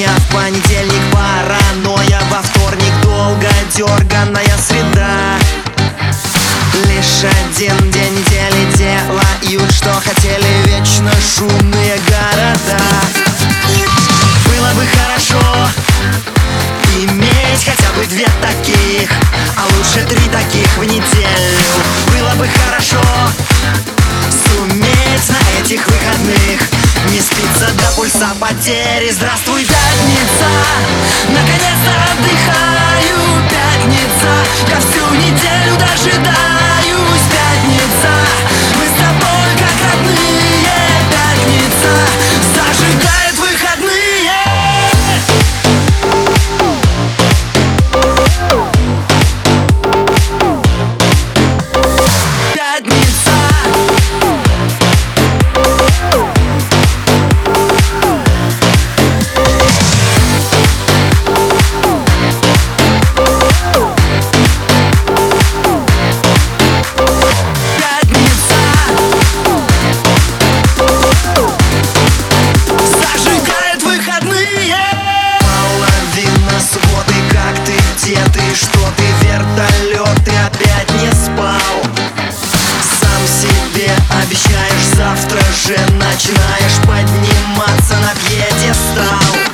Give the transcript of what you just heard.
дня, в понедельник паранойя, во вторник долго дерганая среда. Лишь один день недели делают, что хотели, вечно шумные города. Было бы хорошо иметь хотя бы 2 таких, а лучше 3 таких в неделю. Было бы хорошо суметь на этих выходных не спится до пульса потери. Здравствуй, пятница, наконец-то отдыхаю. Пятница, я всю неделю дожидаюсь. Пятница, мы с тобой как родные. Пятница, зажигает выходные. Пятница. Что ты, вертолет, ты опять не спал? Сам себе обещаешь, завтра же начинаешь подниматься на пьедестал.